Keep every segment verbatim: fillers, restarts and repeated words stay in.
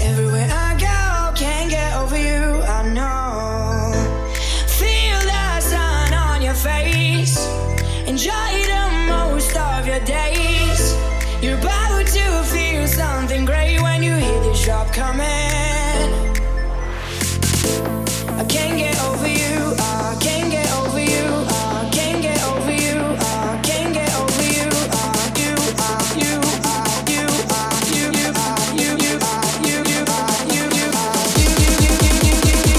Everywhere I go, can't get over you, I know. Feel the sun on your face. Enjoy the most of your days. You're about to feel something great when you hear this drop coming. I can't get over you, I can't get over you, I can't get over you, I can't get over you, I you, I you, I you, I you, you, I you, you, I you, you, I you, you, I you, you, you, you,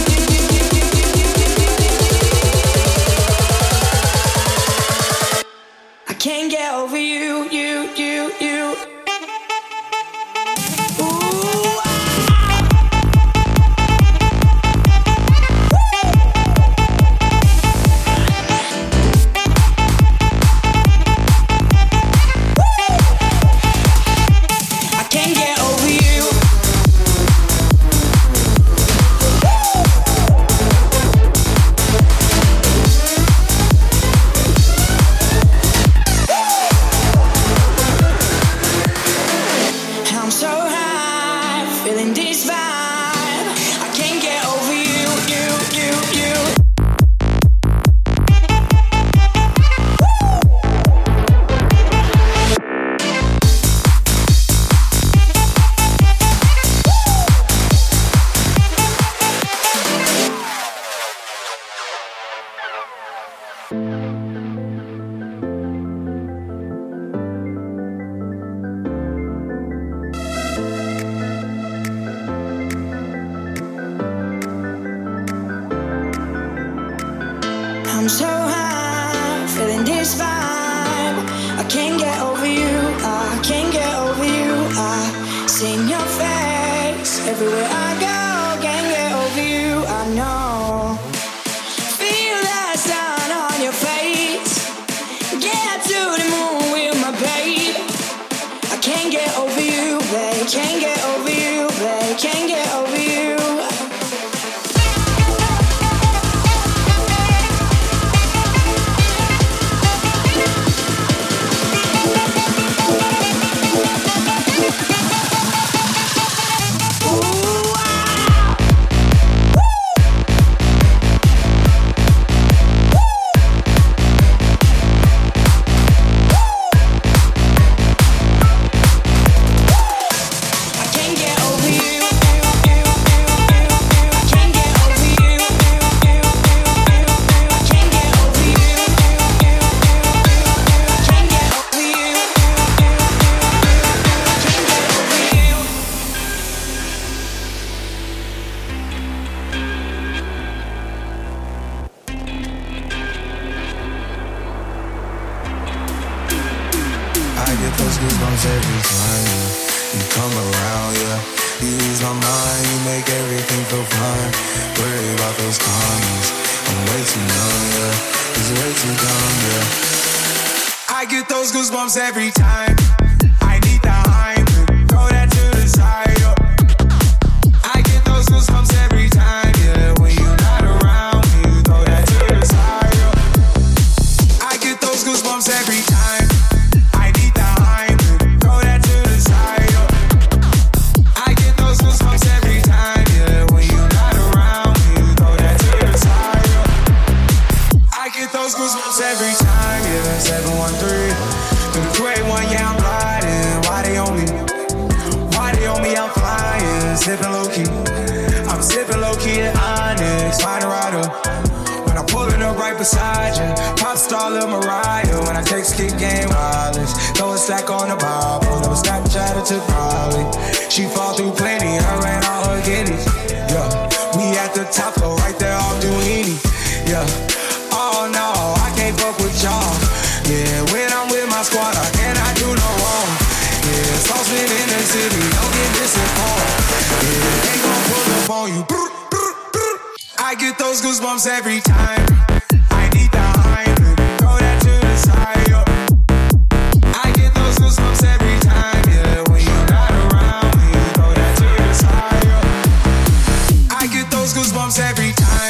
you, you, you, you, you. I can't get over you, you, you, you. I'm so high, feeling this vibe. I can't get over you, I can't get over you. I see your face everywhere I go. Can't get over you, I know. Feel the sun on your face. Get to the moon with my babe. I can't get over you, babe. Can't get over you, babe. Can't get over you. those goosebumps every time, yeah. You come around, yeah. You ease my mind, you make everything feel fine. Worry about those comments, I'm way too young, yeah. It's way too dumb, yeah. I get those goosebumps every time. I need the hype, throw that to the side, yeah. I get those goosebumps every time, yeah. When you're not around, you throw that to the side, yeah. I get those goosebumps every time. Goosebumps every time, yeah, seven one three through the two eight one, yeah, I'm gliding. Why they on me? Why they on me? I'm flying, sipping low-key. I'm sipping low-key at Onyx, find a rider. When I'm pulling up right beside you, pop star Lil Mariah. When I text kick game wireless, throw a stack on the Bible. Never Snapchat or took Molly. She fall through plenty, her and all her guineas. Yeah, we at the top floor, right there off Duini. Yeah. Oh no, I can't fuck with y'all. Yeah, when I'm with my squad, I cannot do no wrong. Yeah, saucepan in the city, don't get misinformed. Yeah, they gon' pull up on you. I get those goosebumps every time. I need the hype, throw that to the side, yo. I get those goosebumps every time, yeah. When you're not around, you throw that to the side, yo. I get those goosebumps every time.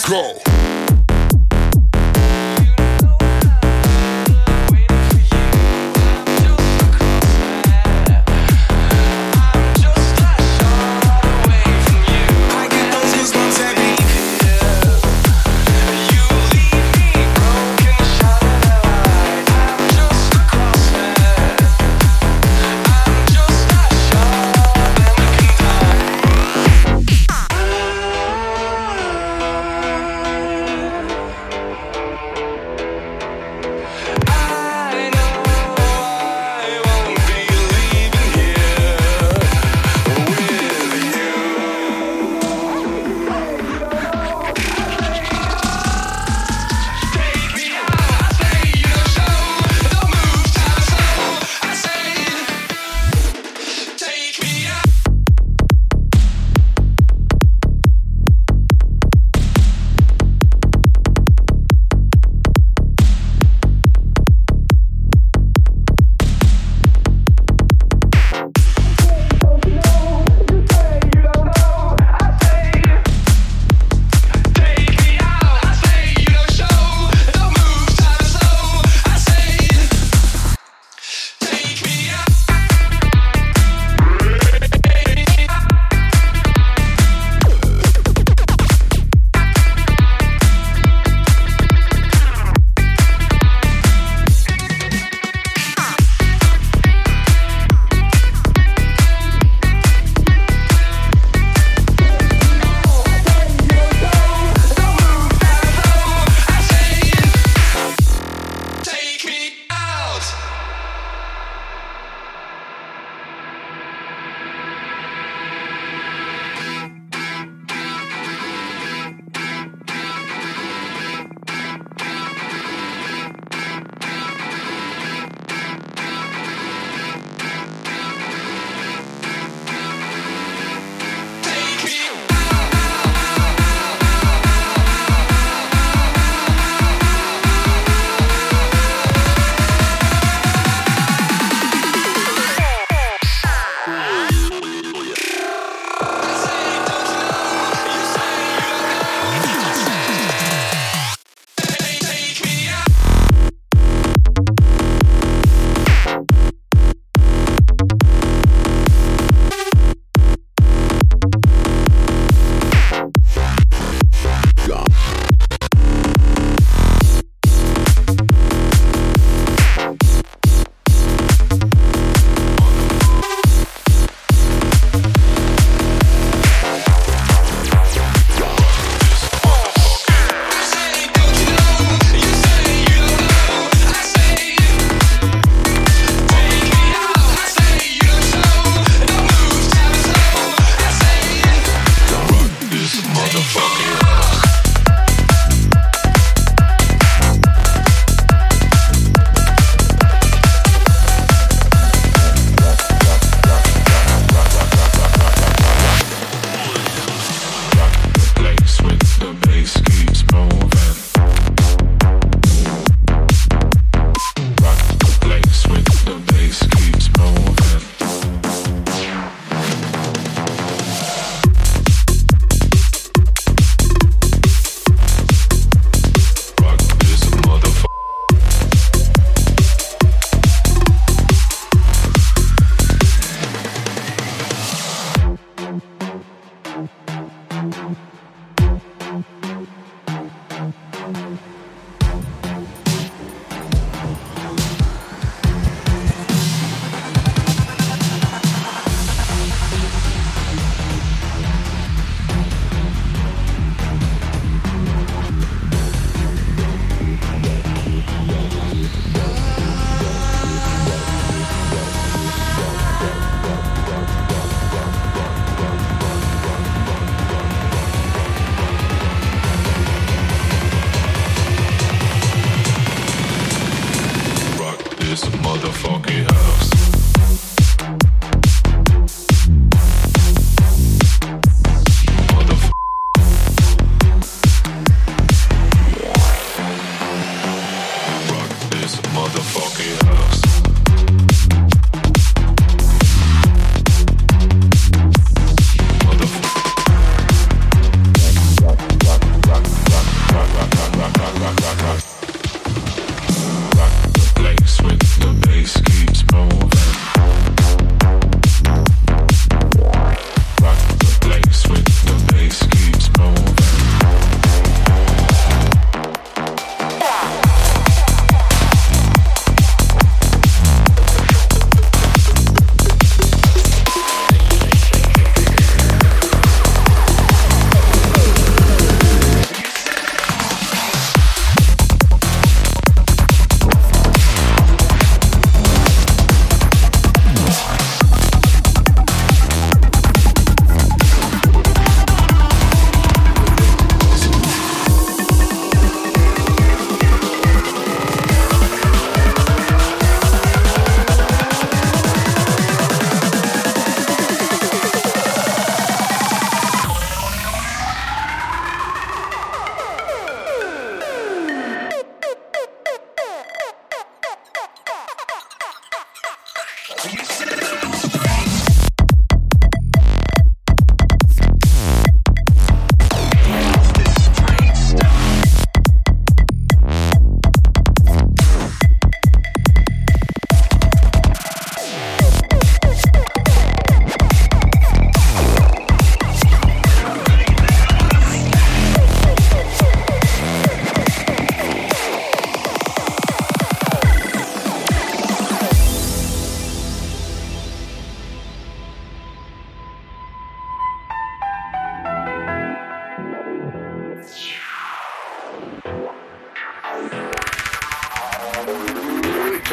go.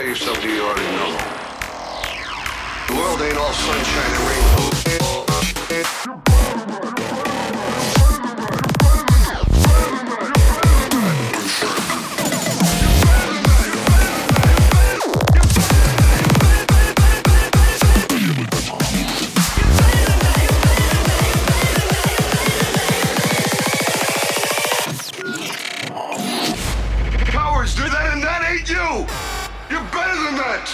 you something you already know. The world ain't all sunshine and rainbows. Cowards do that and that ain't you! You're better than that!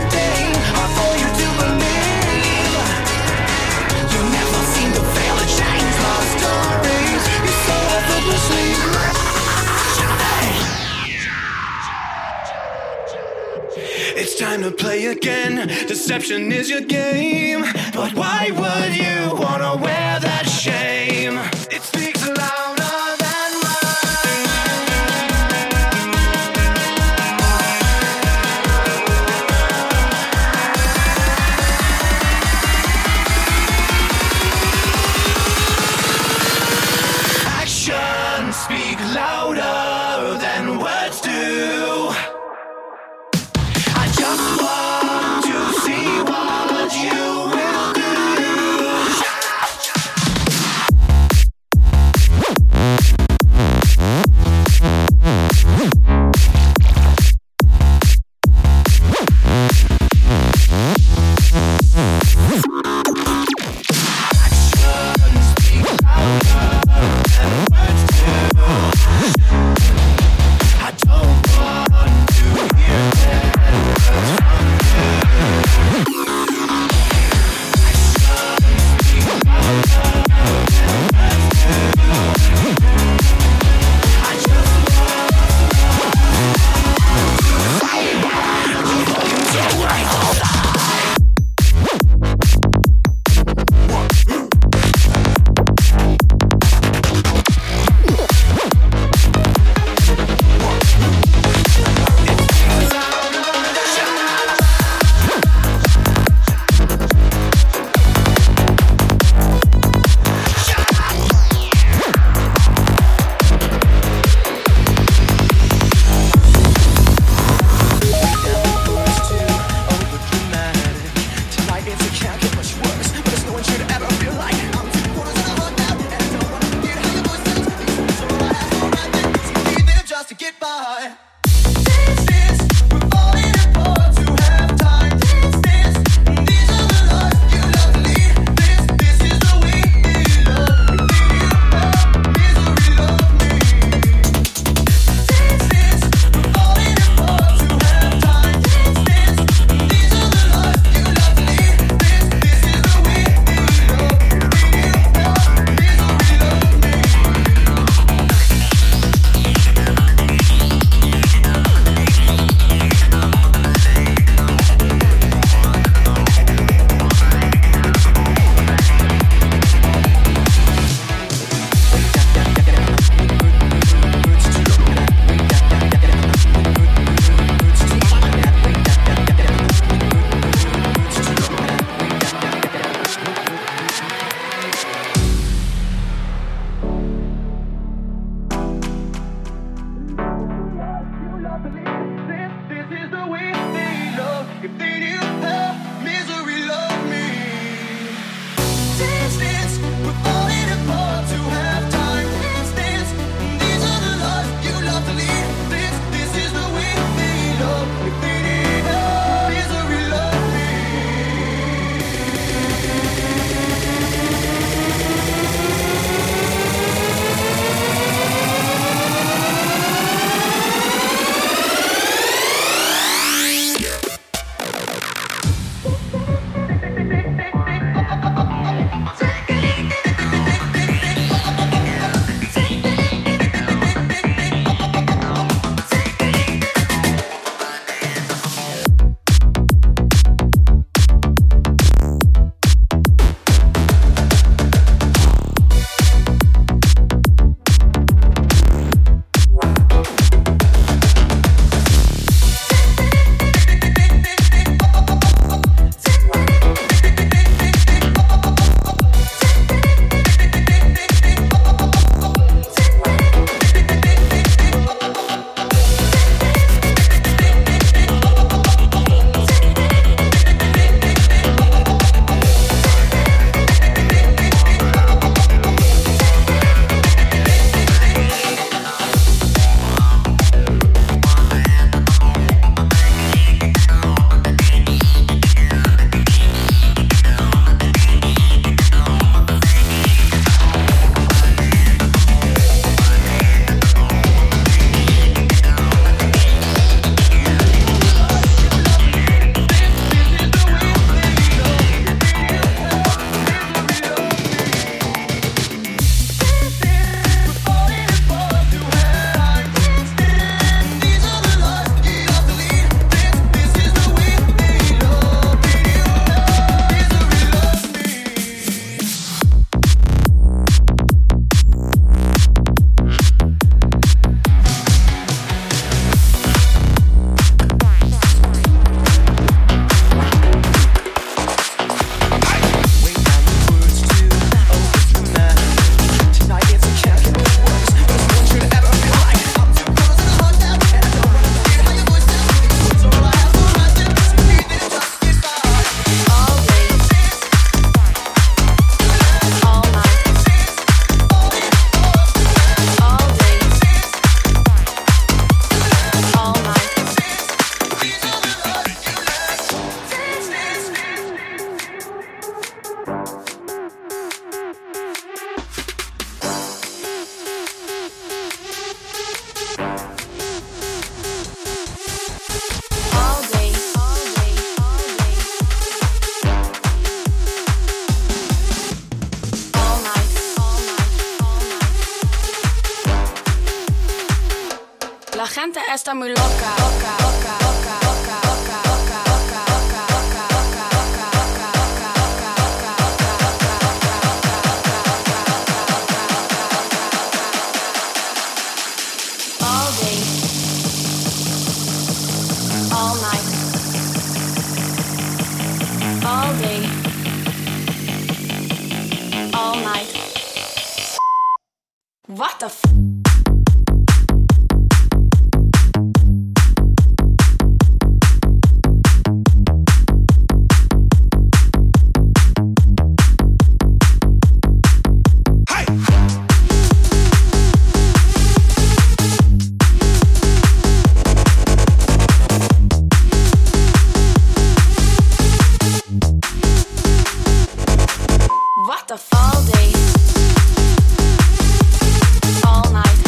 You'll never seem to fail a chance. again. Deception is your game, but why would you wanna wear that shame? It speaks louder than actions speak louder than words do. I just want to see what you will do. gente está muy loca, loca, loca, loca, loca, loca, loca, loca, loca, loca, loca, all day, all night, all day, all night. What the f? What the f? All day, all night.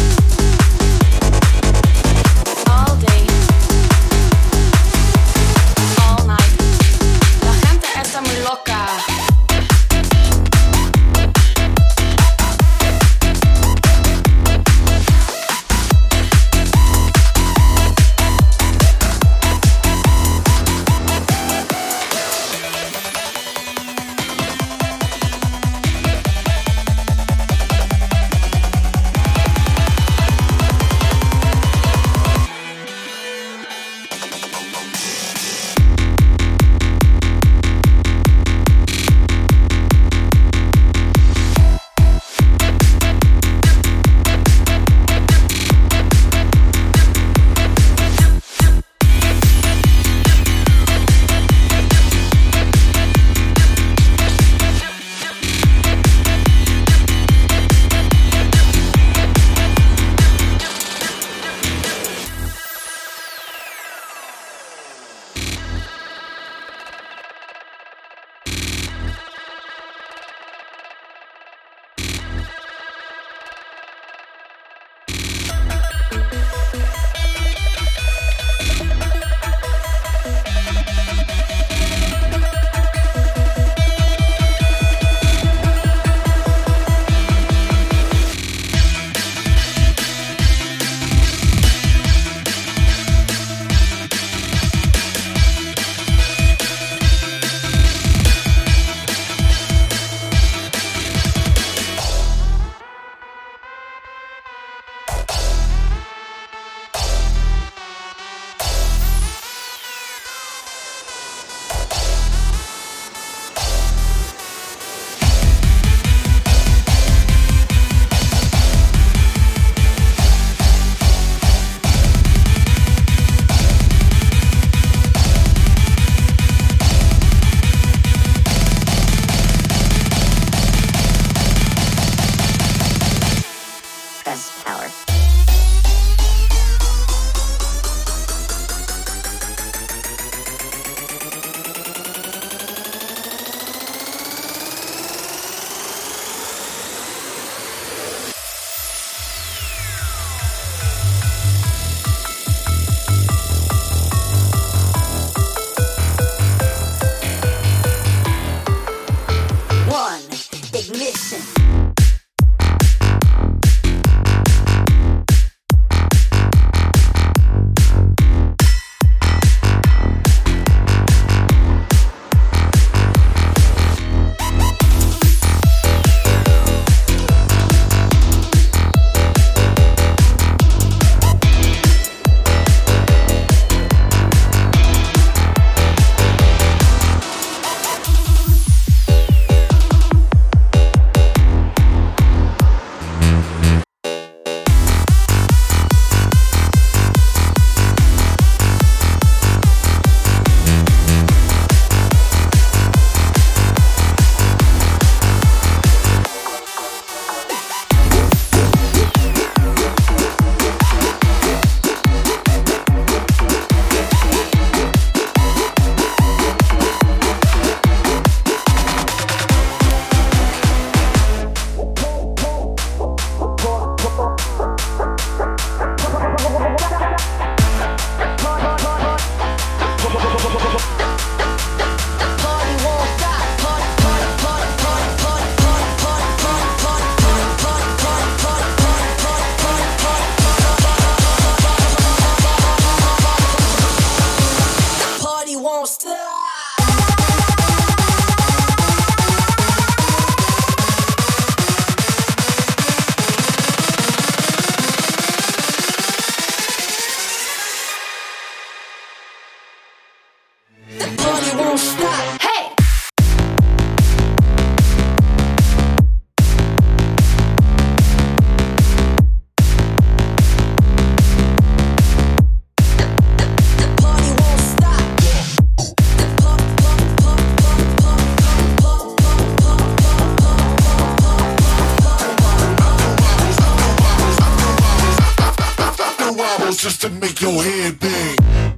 bottles just to make your head big.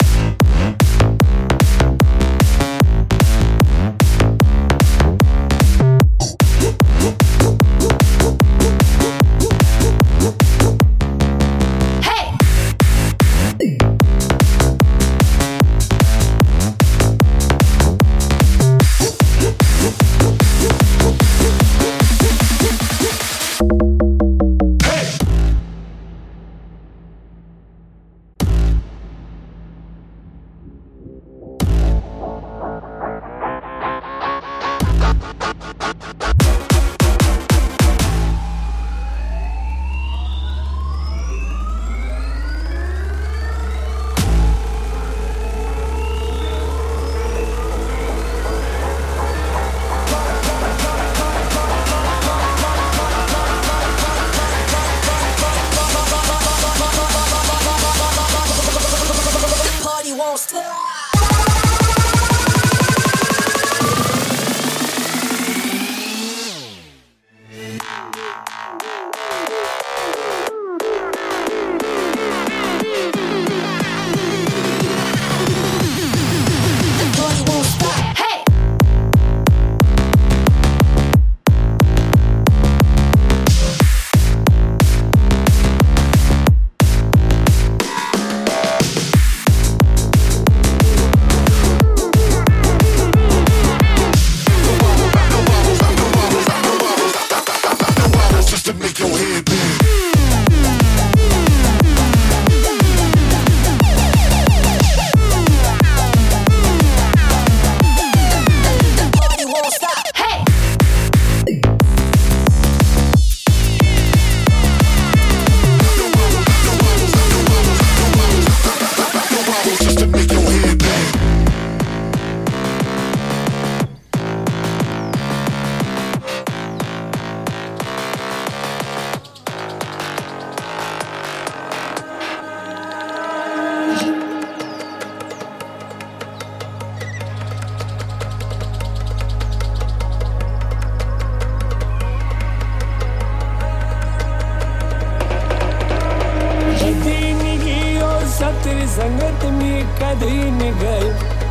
संगत में कदी न गए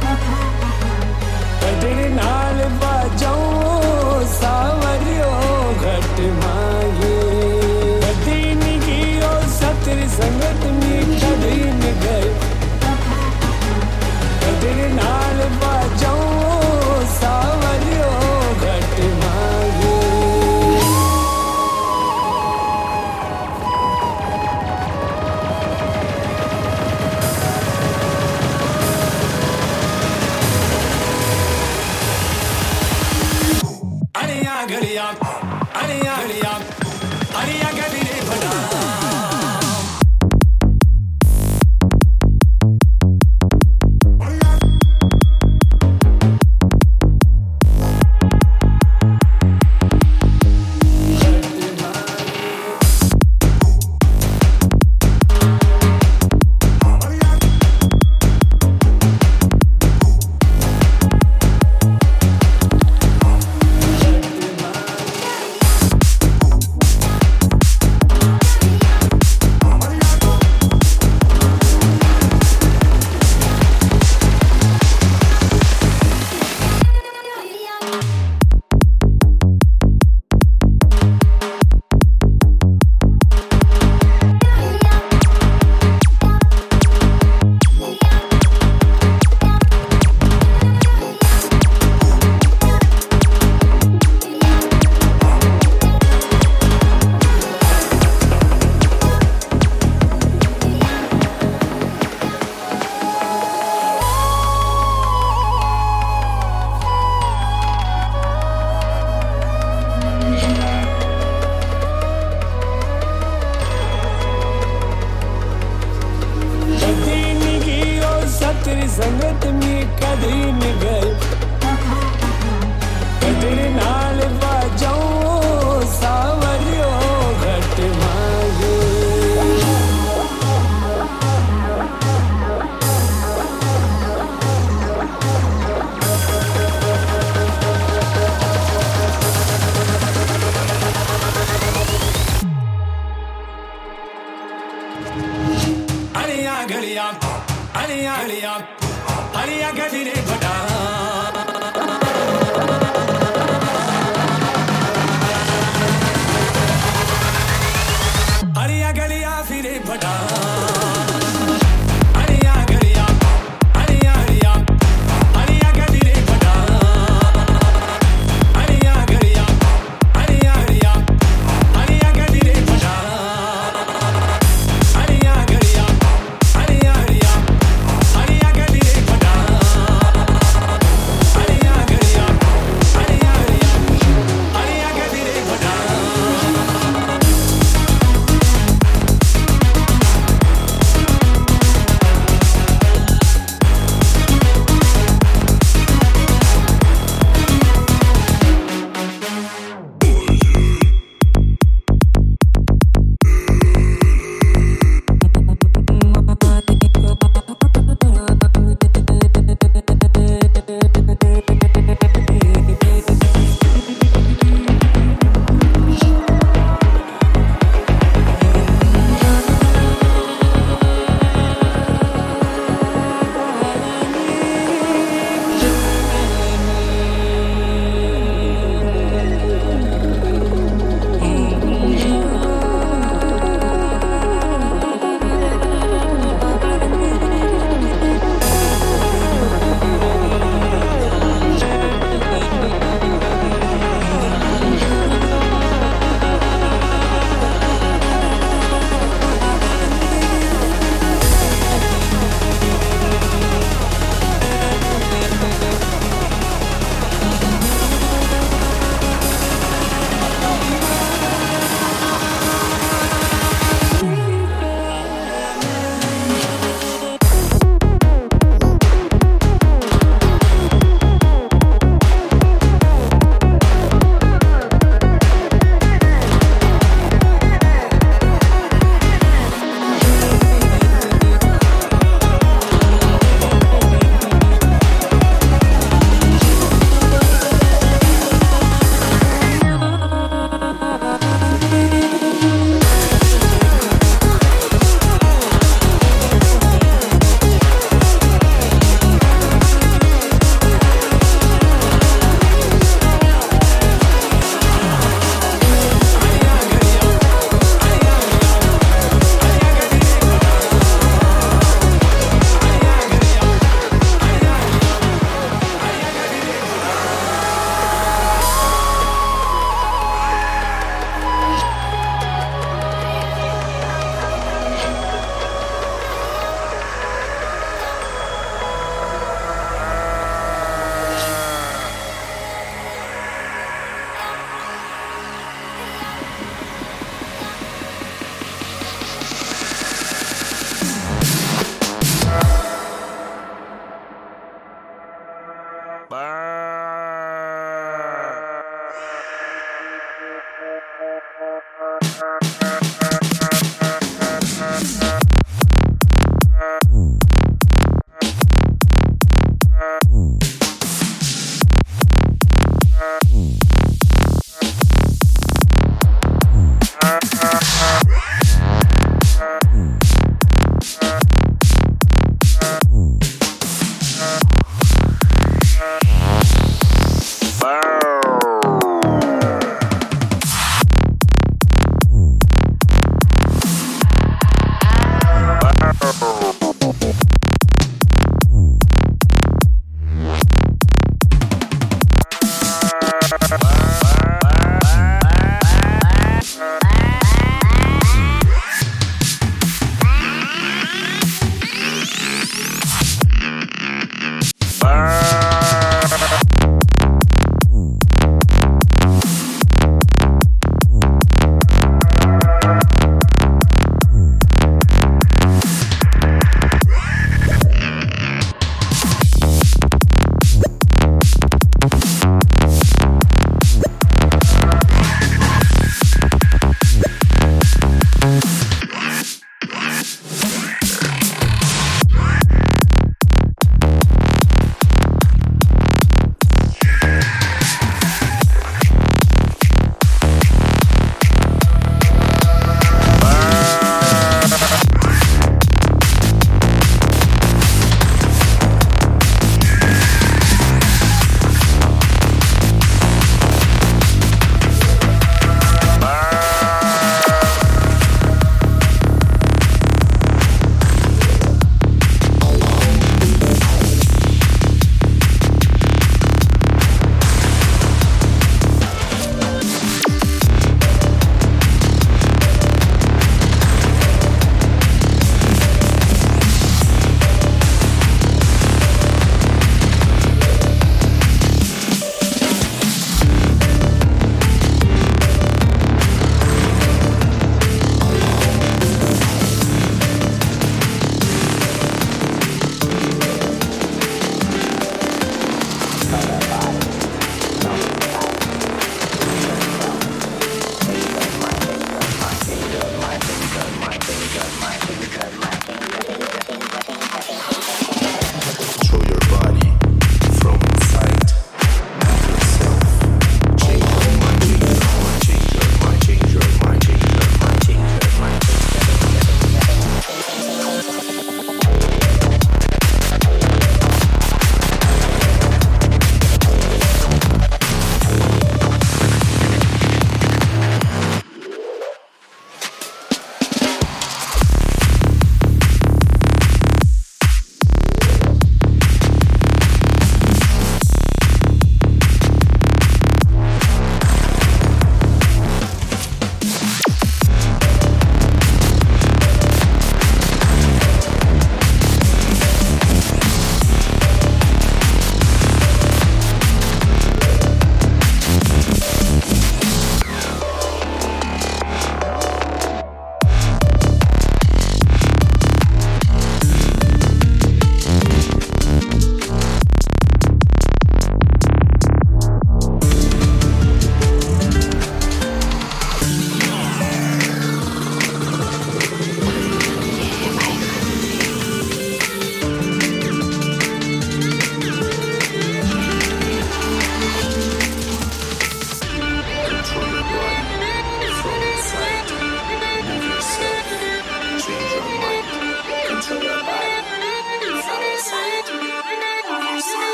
कदर नाल बाजाओ सावरियो घट मांगे कदी न गियो सतर संगत में कदी न गए कदर नाल बाजाओ सावरियो घट मांगे Galiya, Aliya, Galiya. अलिया अलिया अलिया गदिरे बड़ा अलिया गलिया फिरे बड़ा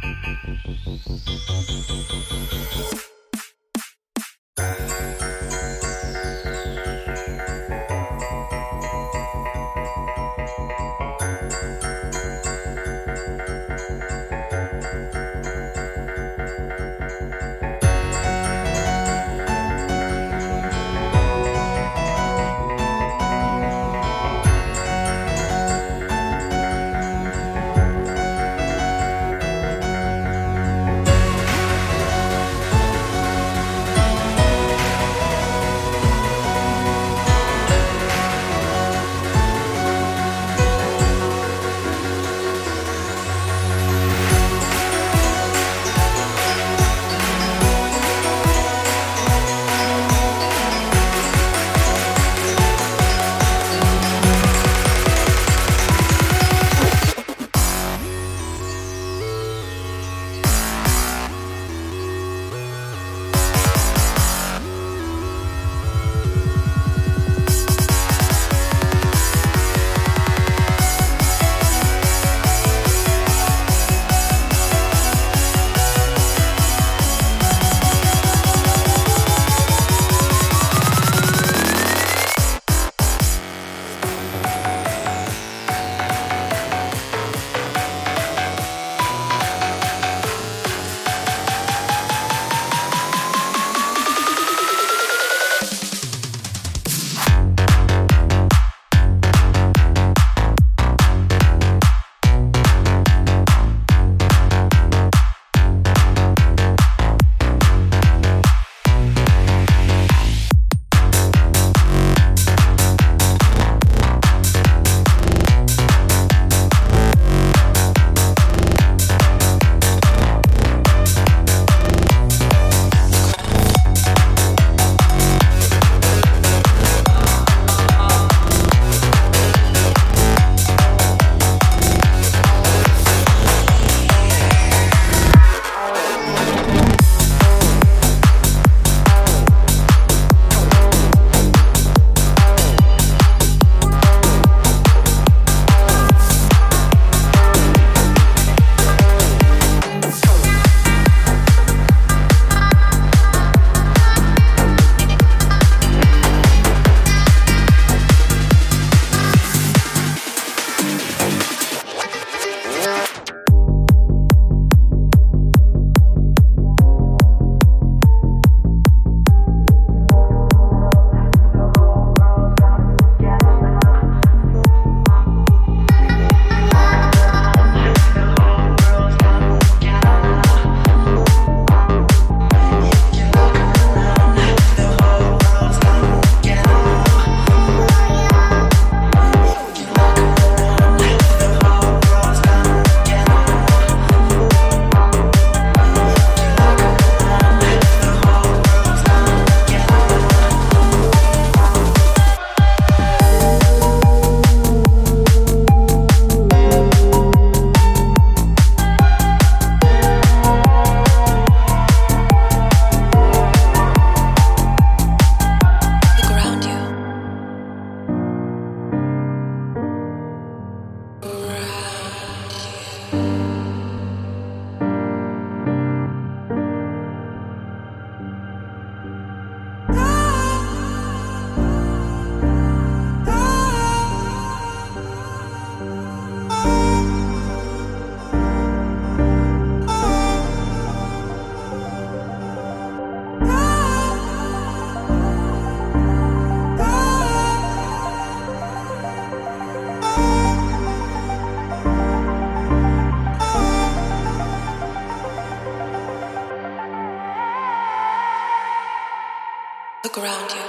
Look around you.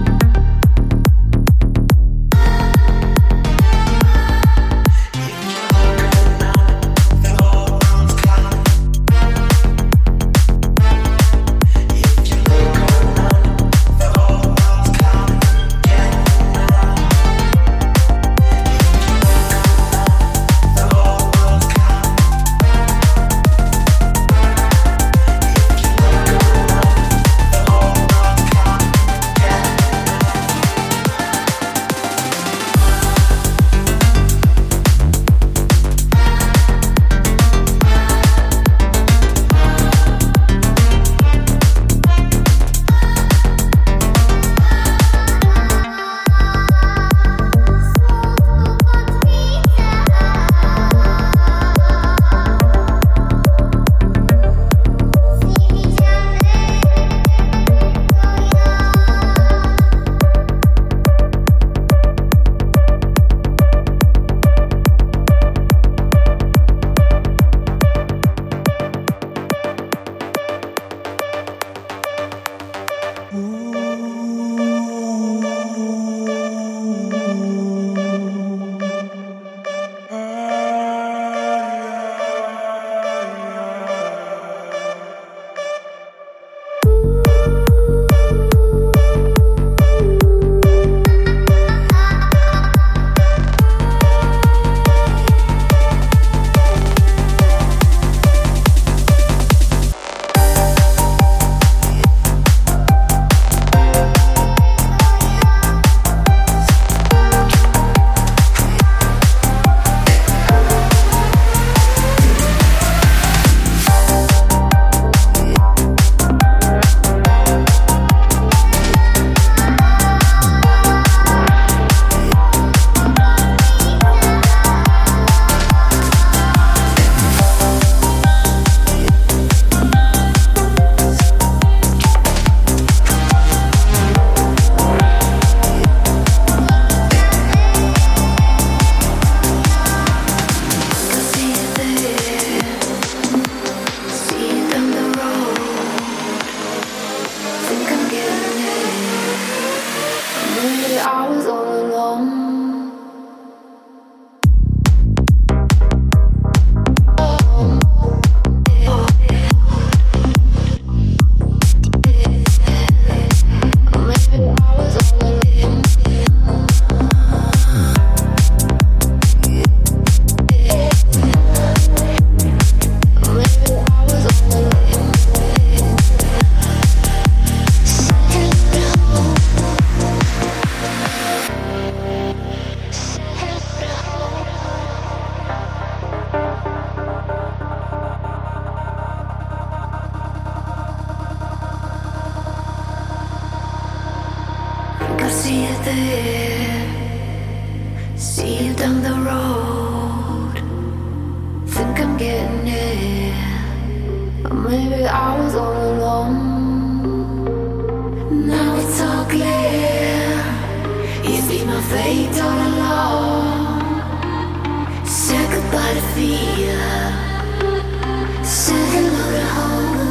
You see you there, see you down the road. Think I'm getting it, or maybe I was all alone. Now it's all clear, you see my fate all along. Say goodbye to fear, say hello to home.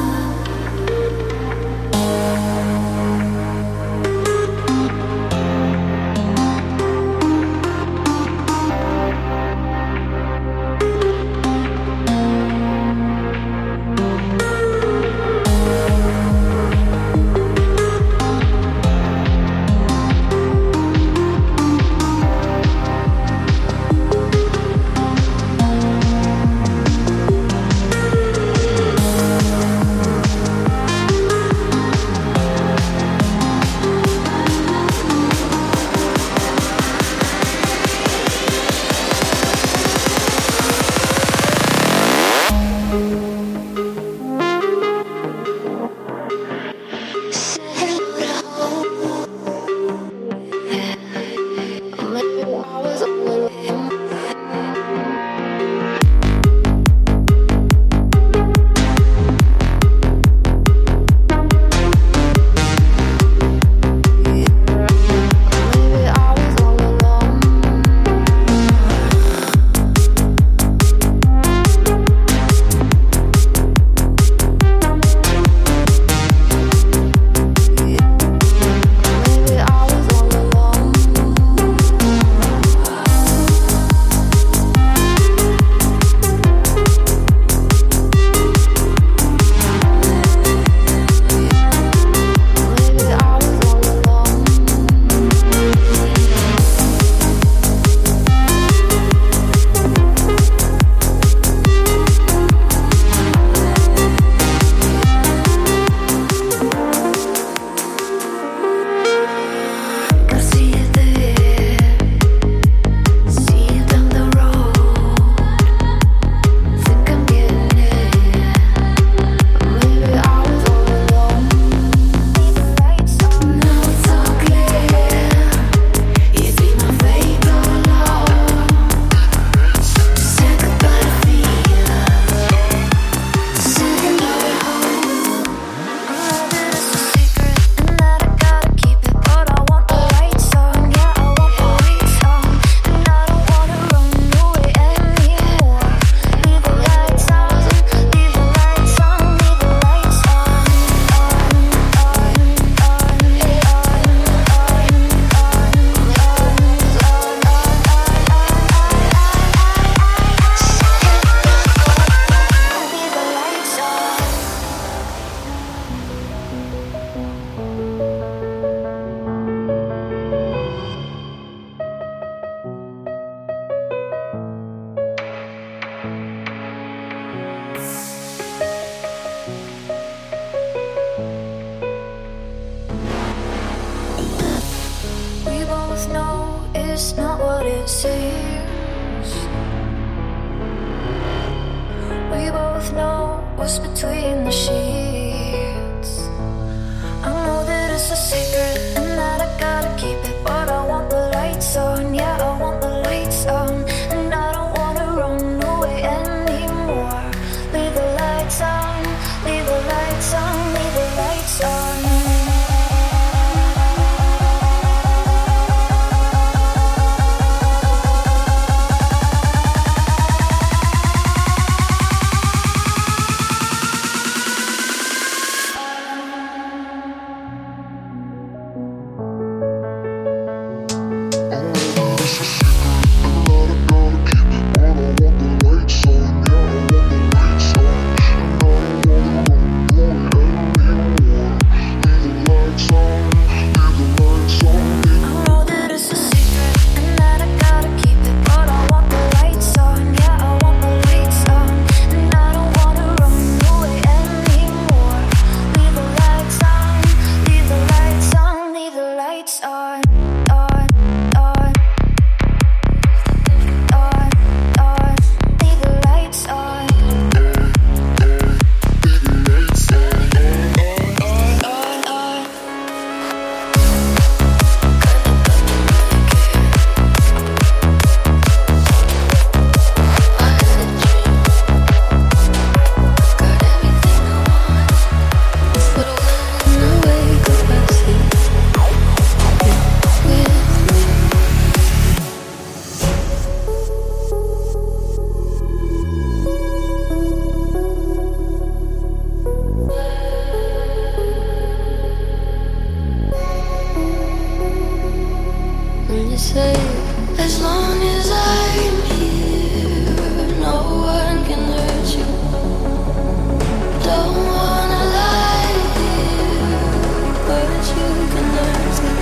say, as long as I'm here, no one can hurt you. Don't wanna lie here, but you can hurt me.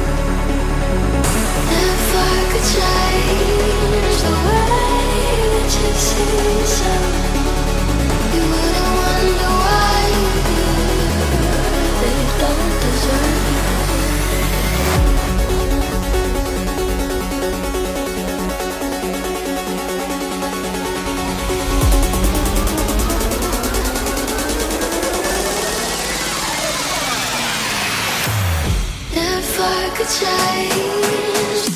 If I could change the way that you see yourself, you wouldn't wonder why they don't deserve you. If I could change,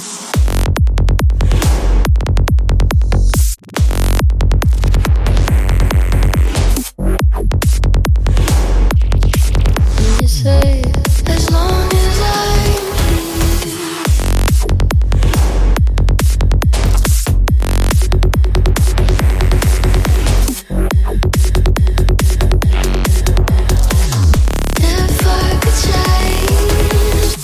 you say, as long as I'm here, if I could change.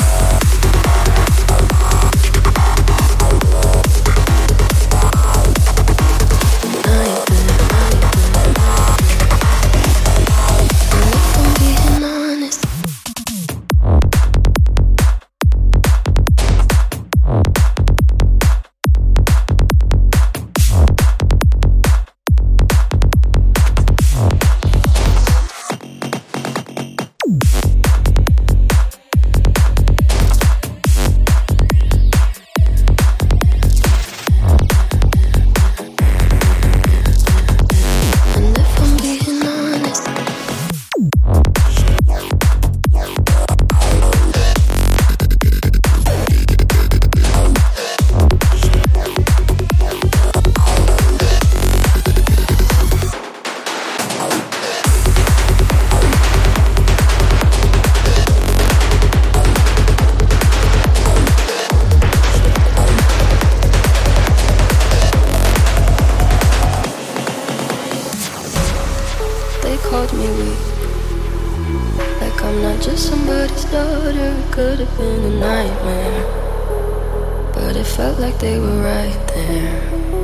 They called me weak, like I'm not just somebody's daughter. It could have been a nightmare, but it felt like they were right there.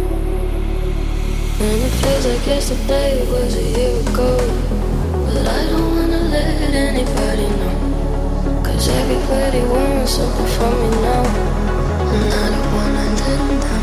And it feels like yesterday was a year ago, but I don't wanna let anybody know, 'cause everybody wants something from me now, and I don't wanna let them down.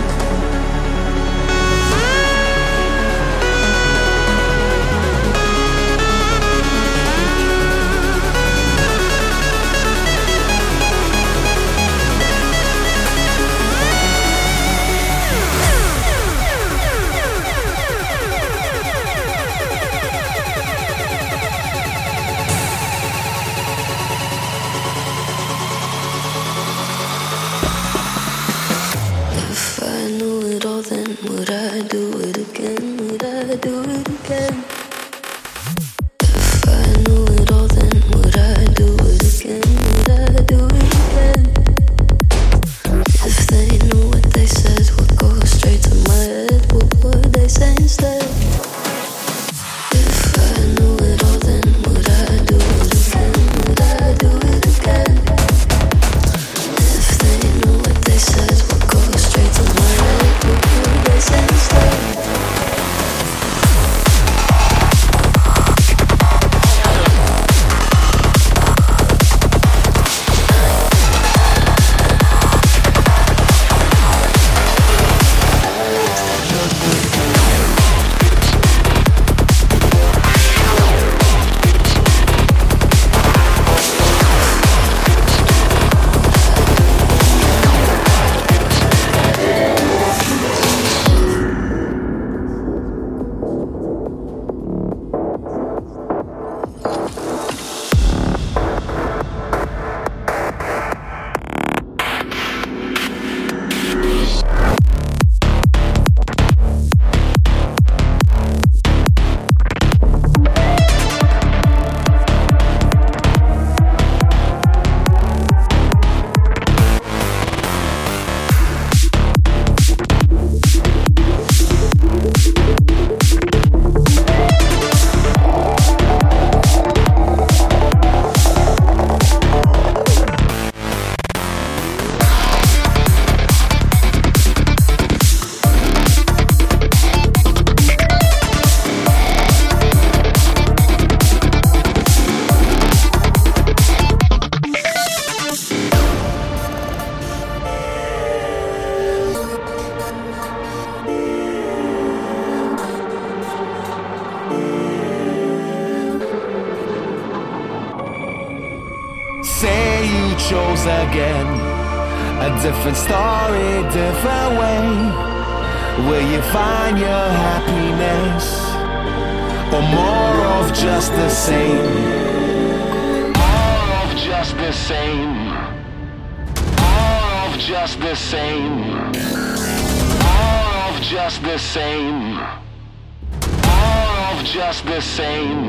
you chose again. A different story, different way. Will you find your happiness, or more of just the same? More of just the same. More of just the same. More of just the same. More of just the same.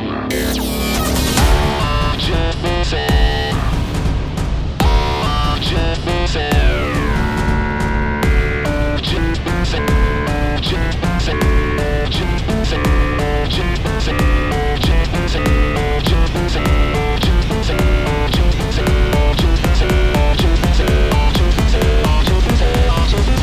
Just the same. Just the same. Just the same. Just the same. Just the same. Just the same. Just the same. Just the same. Just the same. Just the same. Just the same. Just the same. Just the same. Just the same. Just the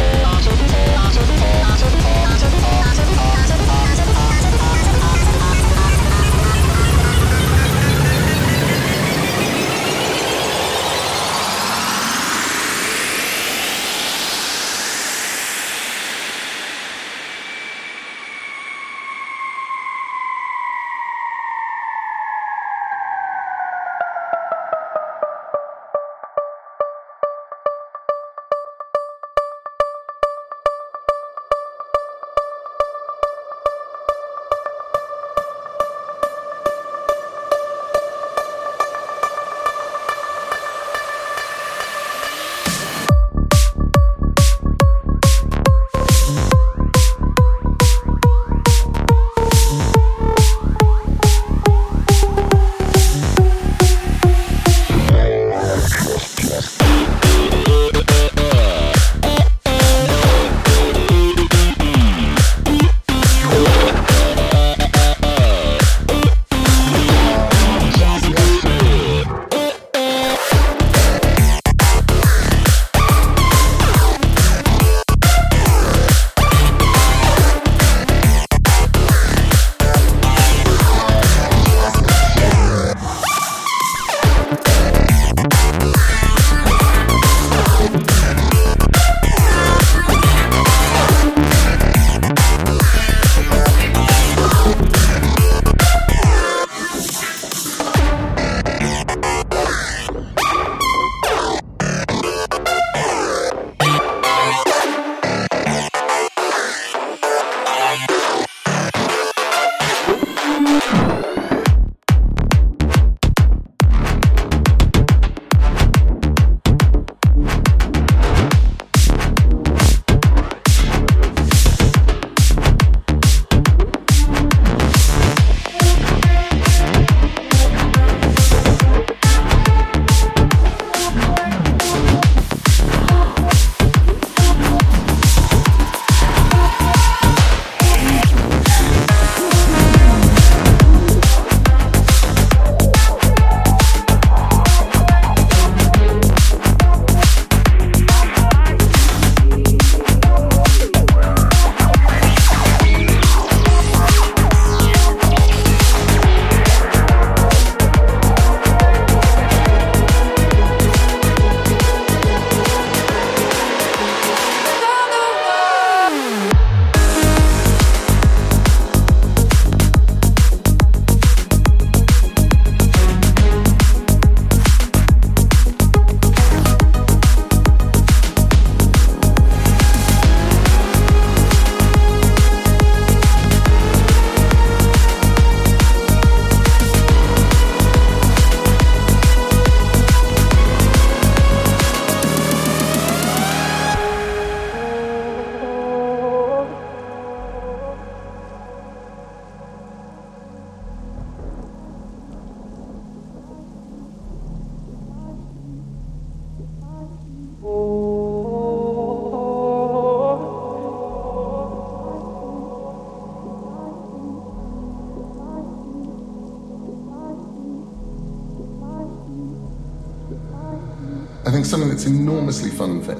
I think something that's enormously fun for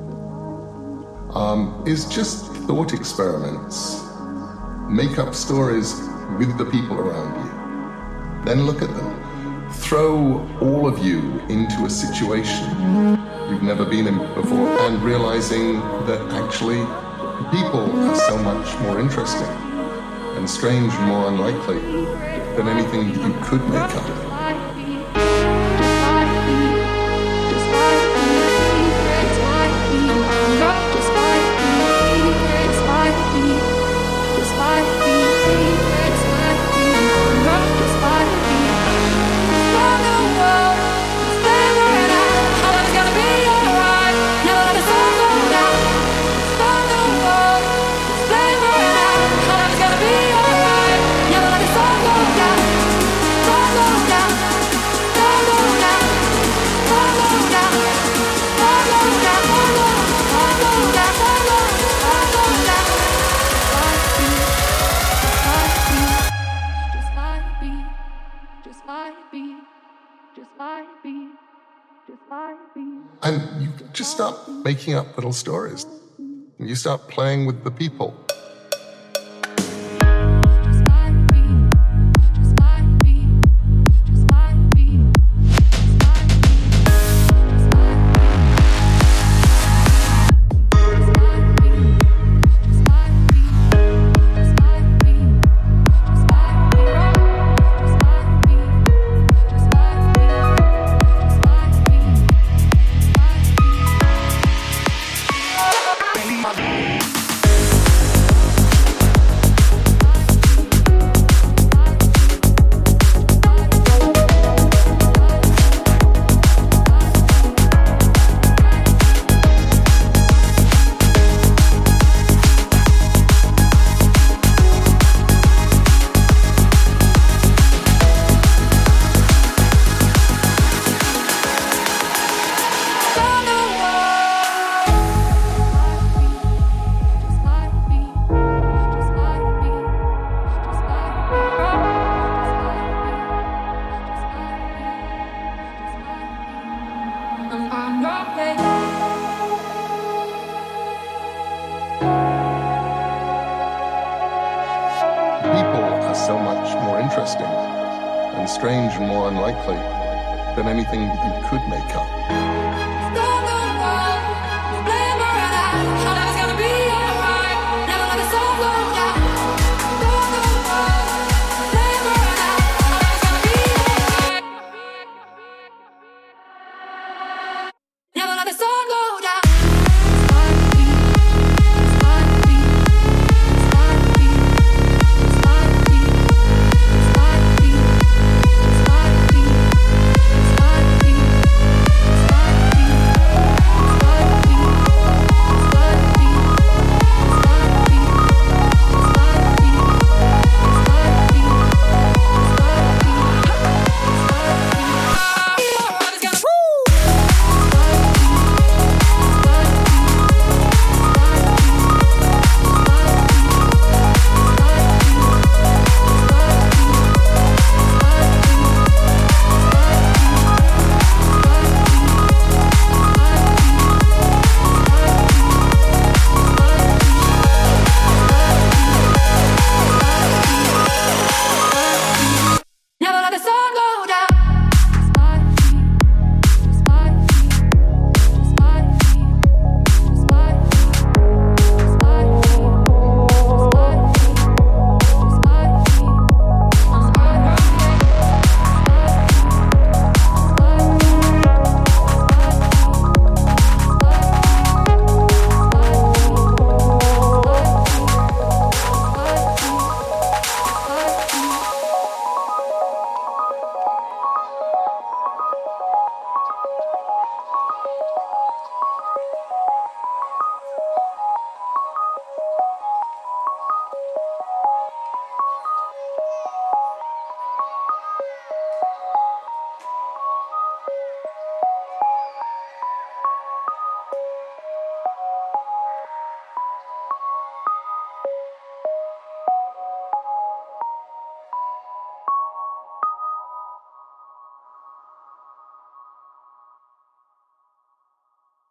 um, is just thought experiments. Make up stories with the people around you. Then look at them. Throw all of you into a situation you've never been in before, and realizing that actually people are so much more interesting and strange and more unlikely than anything you could make up. And you just start making up little stories. You start playing with the people. Interesting and strange and more unlikely than anything that you could make up.